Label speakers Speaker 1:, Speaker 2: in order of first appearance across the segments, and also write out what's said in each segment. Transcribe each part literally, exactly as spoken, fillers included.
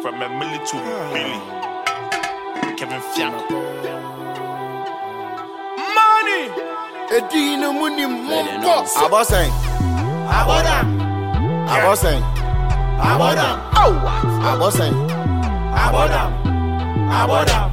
Speaker 1: From a milli to Billy. Kevin Fianco.
Speaker 2: Money! Edina money money.
Speaker 3: Aboseng.
Speaker 2: Abodam.
Speaker 3: Aboseng.
Speaker 2: Abodam.
Speaker 3: Oh. Aboseng.
Speaker 2: Abodam. Abodam.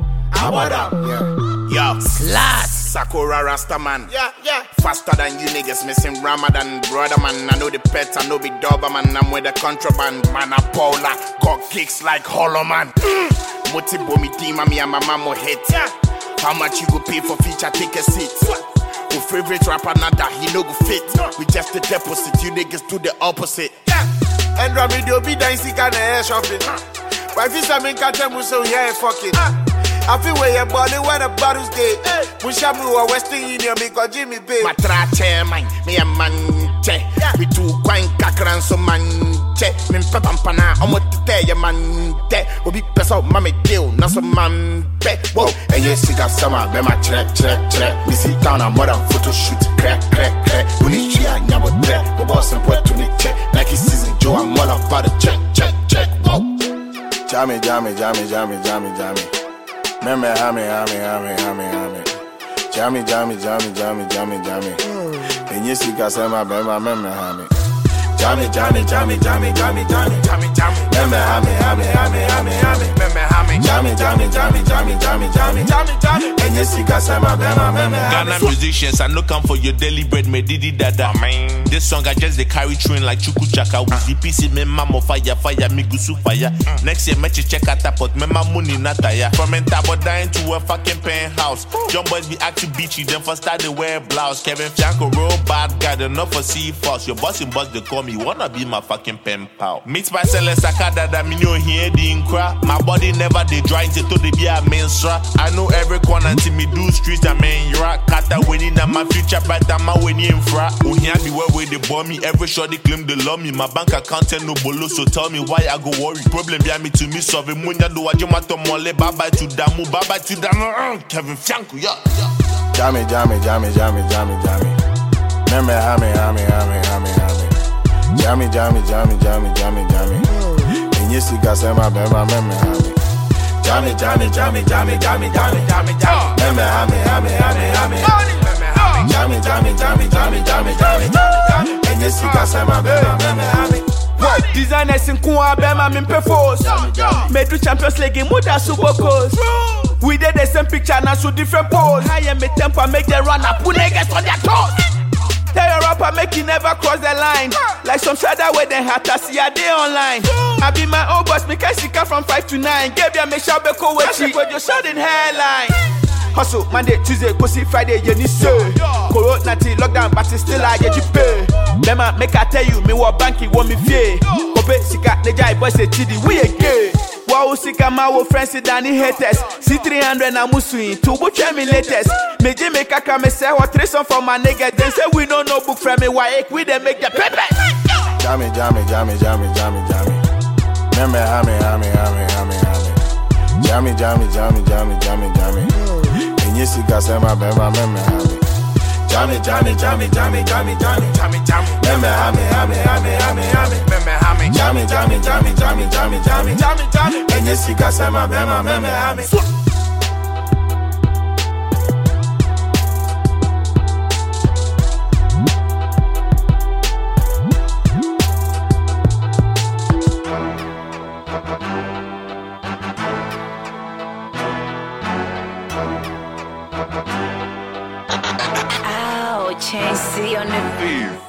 Speaker 2: Abodam.
Speaker 3: Yeah.
Speaker 1: Yo.
Speaker 3: Slash.
Speaker 1: Sakura Rastaman.
Speaker 2: Yeah, yeah.
Speaker 1: Faster than you niggas missing Ramadan. Brother man, I know the pets, I know the Doberman. I'm with the contraband. Man, I Paula. Got kicks like Hollow Man. Mm. Motibo mi team, me and my mama hit. Yeah. How much you go pay for feature ticket seats? Your favorite rapper, nada, he no go fit. We just the deposit, you niggas do the opposite.
Speaker 2: Yeah. And Rami do be dancing kind of air shopping. Why if you mean catch them so yeah fucking. I feel where your body when the bottles dead. Push up me or Western Union because Jimmy Bay.
Speaker 1: Matra chairman, me a man che. We do quite kakran so man che. Min papampana, I'm what to tell you man che. We be press out mommy deal, not some man pe. Whoa, and yes, she got summer, be my check, check, check. Me sit down and more photo shoot, crack, crack, crack. We need you and never there. We boss and put to me check. Like it's season, Joe, I'm all about the check, check, check. Whoa.
Speaker 3: Jammy, jammy, jammy, jammy, jammy, jammy. Meme, hammy, hammy, hammy, hammy, hammy. Jammy, jammy, jammy, jammy, jammy, jammy. And you see, cause I'm a bema, meme, hammy. Jammy, jammy, jammy, jammy, jammy, jammy, jammy, jammy. Meme, hammy, hammy, hammy, hammy, hammy.
Speaker 1: Meme, hammy.
Speaker 3: Jammy, jammy, jammy, jammy, jammy, jammy, jammy, jammy. And you see, cause I'm a bema, meme, hammy.
Speaker 1: Ghana musicians, I no come for your daily bread, me didi dada. This song I just they carry train like Chuku Chaka. With the P C, me mama fire, fire, me gusu fire. Next year, me check out that pot, me ma money nataya. From Entabo dying to a fucking penthouse. Young boys be acting beachy, then first start they wear blouse. Kevin Fianco, real bad guy, they not for see false. Your boss in boss, they call me, wanna be my fucking pen pal. Meet my seller, Sakada, that me know here, the incra. My body never they dry, to they be a mensura. I know every corner until me do streets, I mean, you're a kata winning, and my future, but I'm a winning infra. Oh, here be where they bore me, every shot they claim they love me. My bank account and no bolo, so tell me why I go worry. Problem behind me to me, solve it. Munya do what you matter mole, bye bye to Damu, bye bye to Damu. Kevin Fianco, yeah.
Speaker 3: Jammy, jammy, jammy, jammy, jammy, jammy. Meme, hammy, hammy, hammy, hammy, hammy. Jammy, jammy, jammy, jammy, jammy, jammy. And you see, cause I'm a bema, meme, hammy. Jammy, jammy, jammy, jammy, jammy, jammy, jammy, jammy. Meme, hammy, hammy, hammy, hammy, hammy. Jammy, jammy, jammy, jammy, jammy, jammy, jammy. And you see, cause I'm a bema, meme, hammy.
Speaker 2: Designers in Kuwa Bema Mimpe Force. Made the Champions League in Muda Super Coast. We did the same picture now, so different pose. High and me temper, make them run up, put niggas on their toes. Tell your rapper, make you never cross the line. Like some shadow where they had to see a day online. I be my own boss, make I see from five to nine. Give you a make sure be cool with you, but your sudden hairline. Hustle, Monday, Tuesday, pussy, Friday, you need so. Corona, lockdown, but it's still I get you pay. Bema, make I tell you, me what banky want me fear. Kope, sika, neja, boy, say, chidi, we a gay. Wow, sika, my old friends, sit down in haters. C three hundred, na musuin, two book, me latest. Me J make a come say, what three some for my nigga. Then say, we don't know book from me, why, we then make the paper.
Speaker 3: Jammy, jammy, jammy, jammy, jammy, jammy. Meme, hammy, hammy, hammy, hammy, hammy. Jammy, jammy, jammy, jammy, jammy, jammy. And you see, cause I'm a bema, meme, hammy. Jammy, jammy, jammy, jammy, jammy, jammy, jammy, jammy. Meme, hammy, hammy, hammy, hammy, hammy.
Speaker 1: Meme, hammy.
Speaker 3: Jammy, jammy, jammy, jammy, jammy, jammy, jammy, jammy. And you see, cause I'm a bema, meme, hammy.
Speaker 4: Chain C on the beat.